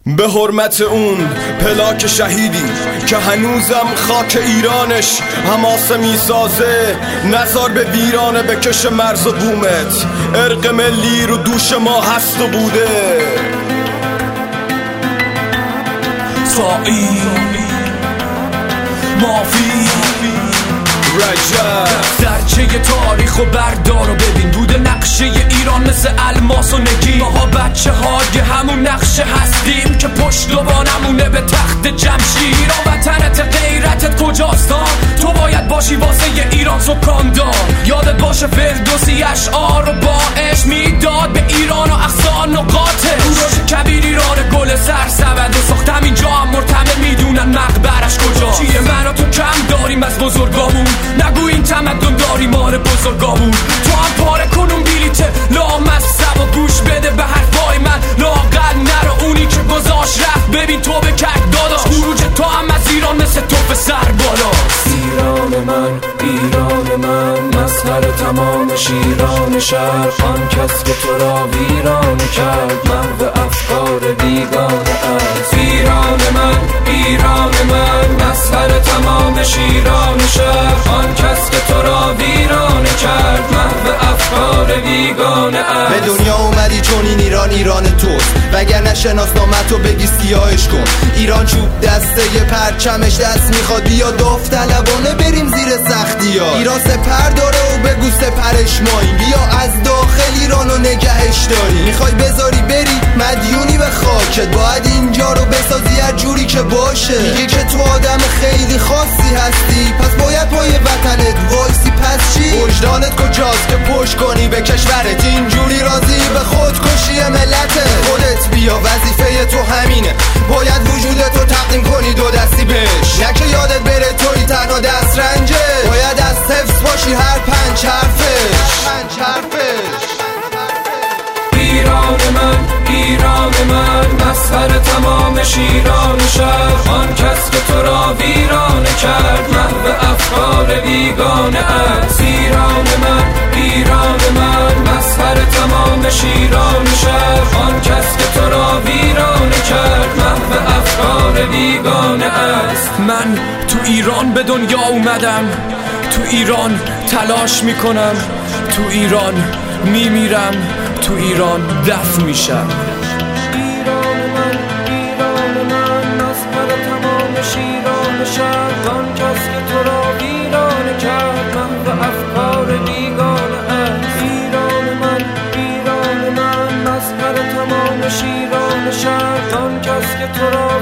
به حرمت اون پلاک شهیدی که هنوزم خاک ایرانش حماسه میسازه، نزار به ویرانه بکش مرز و بومت. ارق ملی رو دوش ما هست و بوده. سائی مافی رجب درچه تاریخ و بردار و ببین، بوده نقشه ایران مثل الماس و نگین. ماها بچه های همون نقشه هستیم که پشتوانمونه به تخت جمشید. ایران وطنت، غیرتت کجاست؟ تو باید باشی واسه ایران سکاندار. یادت باشه فردوسی اشعار و با عشق میداد به ایران و اقصا نقاطه. روش کبیر ایران گل سرسبد و ساختم اینجا هم مرتمه میدونن مقبرش کجاست. چیه من و تو کم داریم از بزرگامون؟ نگو این تمدن داری مال بزرگامون. تو هم پاره کنون بیلیت لامصب و گوش بده به حرفای من. لااقل نرو اونی که گذاشت رفت، ببین تو به کرد داداش. خروج تو هم از ایران مثل توپ سر بالا. ایران من، ایران من، مظهر تمام شیران شهر. آن کس که تو را ویران کرد، محو افکار بیگانه است. ایران من، ایران من، مظهر تمام شیران شهر. آن کس که تو را ویران کرد، محو افکار بیگانه است. به دنیا اومدی چون این ایران ایران توست، وگرنه شناسنامه‌تو بگی سیاهش کن. ایران چوب دسته پرچمش دست میخواد، بیا داوطلبانه بریم زیر سختی ها. ایران سپر داره و بگو سپرش ماییم، بیا از داخل ایرانو نگهش داری. میخوای بذاری بری مدیونی به خاکت، باید اینجا رو بسازی هر جوری که باشه. میگه که تو آدم خیلی خاصی هستی، پس باید پای وطنت وایسی. پس چی؟ وجدانت کجاست که پشت کنی به کشورت؟ اینجوری راضی به خودکشی ملته؟ خودت بیا، وظیفه تو همینه، باید وجودتو تقدیم کنی دو دستی بهش. نه که یادت بره توی تنها دست رنجه، باید از حفظ باشی هر پنج حرفش. ایران من، ایران من، مظهر تمام شیران شهر. آن کس که تو را ویران کرد، محو افکار بیگانه است. ایران من، ایران من، مظهر تمام شیران شهر. آن کس که تو را ویران کرد، محو افکار بیگانه است. من تو ایران به دنیا اومدم، تو ایران تلاش میکنم، تو ایران میمیرم، تو ایران دفن میشم. ایران من، ایران من، مظهر تمام شیران شهر. آن کس که تو را ویران کرد، محو افکار بیگانه است. ایران من، ایران من، مظهر تمام شیران شهر. آن کس که تو را